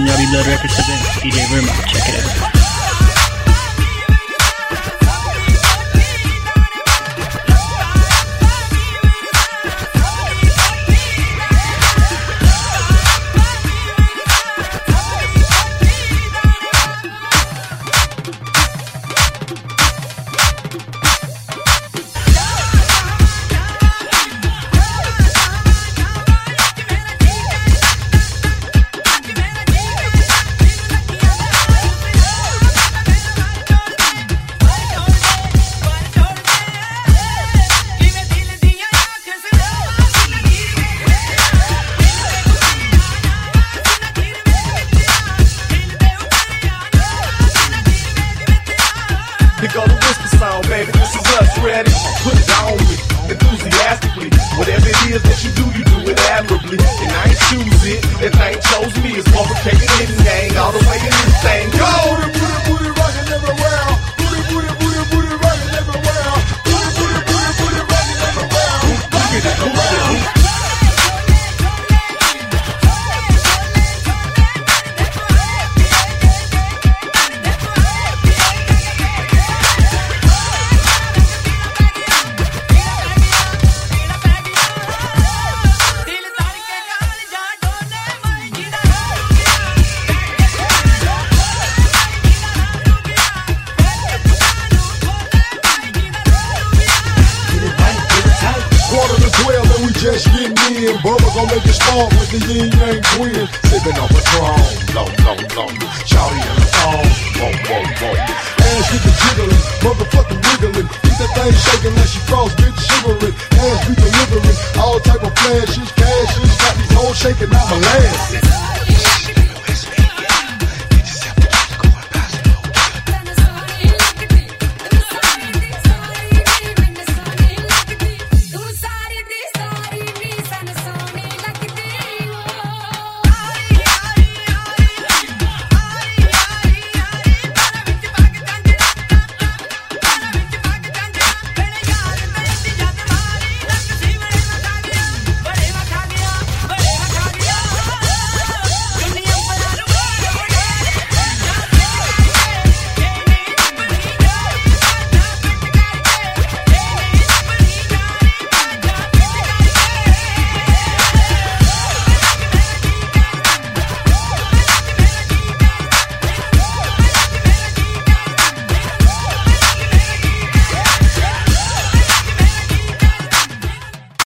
Punjabi Blood Records presents DJ Verma. Check it out. Here go the whisper sound, baby, this is us ready. Put it on me, enthusiastically. Whatever it is that you do it admirably. And I ain't choose it, that thing chose me. It's complicated hitting gang all the way in this thing. Go! Booty, rockin' everywhere. Booty, rockin' everywhere. Booty, rockin' everywhere. Look at it, just getting in, Bubba gon' make it start with the yin yang twins. Sippin' on Patron, long. Shawty in the phone, whoa. Ass get the jiggling, motherfucking wiggling. Keep that thing shaking like she frost, bitch shivering. Ass be delivering, all type of flashes, cashes. Got these hoes shaking out my lasses.